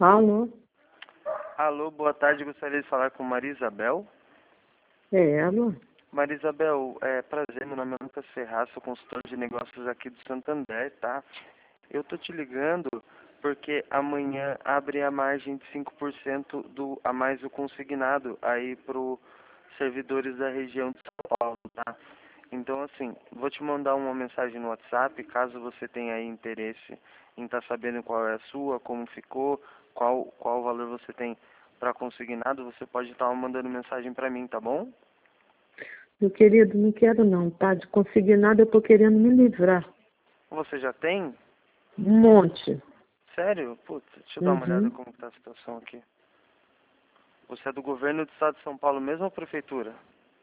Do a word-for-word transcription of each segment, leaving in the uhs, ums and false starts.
Alô? Alô, boa tarde. Gostaria de falar com Maria Isabel. É, alô? Maria Isabel, é prazer. Meu nome é Lucas Ferraz, sou consultor de negócios aqui do Santander, tá? Eu tô te ligando porque amanhã abre a margem de cinco por cento do, a mais o consignado aí pro servidores da região de São Paulo, tá? Então, assim, vou te mandar uma mensagem no WhatsApp, caso você tenha aí interesse em estar sabendo qual é a sua, como ficou, qual, qual valor você tem para consignado, você pode estar mandando mensagem para mim, tá bom? Meu querido, não quero não, tá? De consignado eu tô querendo me livrar. Você já tem? Um monte. Sério? Putz, deixa eu dar uma olhada Uhum. como está a situação aqui. Você é do governo do estado de São Paulo mesmo ou prefeitura?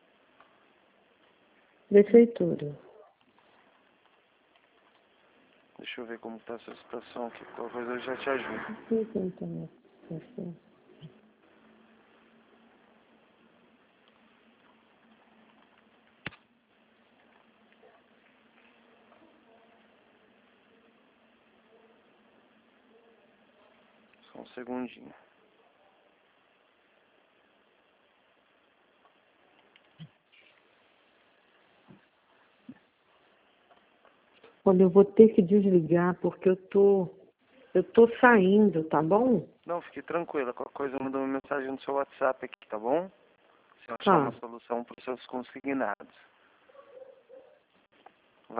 Prefeitura. Deixa eu ver como está essa situação aqui, qualquer coisa eu já te ajudo. Não sei quem tá nessa situação. Só um segundinho. Olha, eu vou ter que desligar porque eu tô, eu tô saindo, tá bom? Não, fique tranquila, qualquer coisa manda uma mensagem no seu WhatsApp aqui, tá bom? Se eu achar uma Tá. solução para os seus consignados.